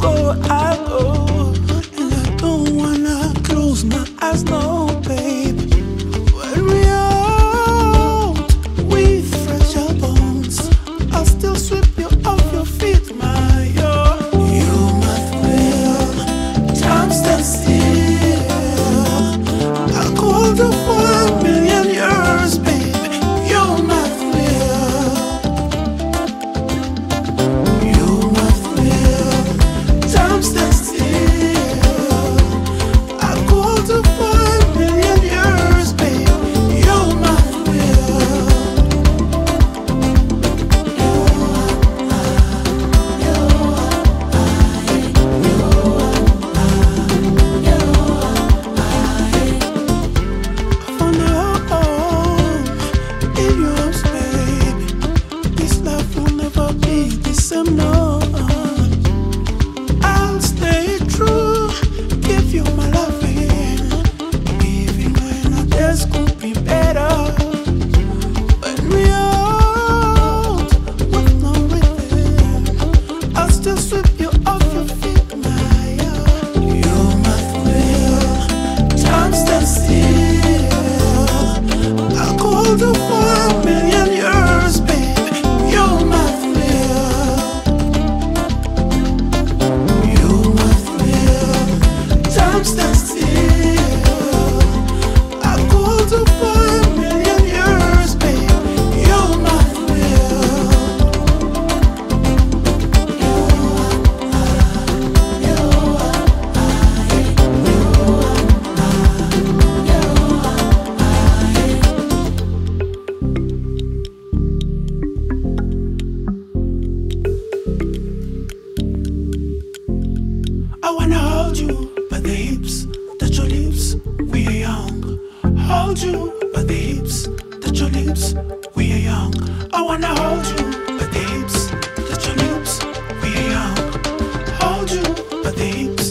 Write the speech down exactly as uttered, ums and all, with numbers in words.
go, I go. And I don't wanna close my eyes, no, baby. When we out with fragile bones, I'll still sweep you off your feet, my yo. You must will, time stands still. I'll hold you for a million years, baby. You must will. You must will, time stands still. I'll hold you for a million years, baby. You must will. On your own, in your arms, baby. This love will never be the same, no. I'll stay true, give you my loving, even when our days could be better. When we out with no rhythm, I'll still sweep you off your feet, my love. You must will, time stands still. I'll hold you for a million years, baby. You must will. You must will. Time stands still. I'll hold you for a million years, baby. You must will. I wanna hold you by the hips, touch your lips, we are young. Hold you by the hips, touch your lips, we are young. I wanna hold you by the hips, touch your lips, we are young. Hold you by the hips.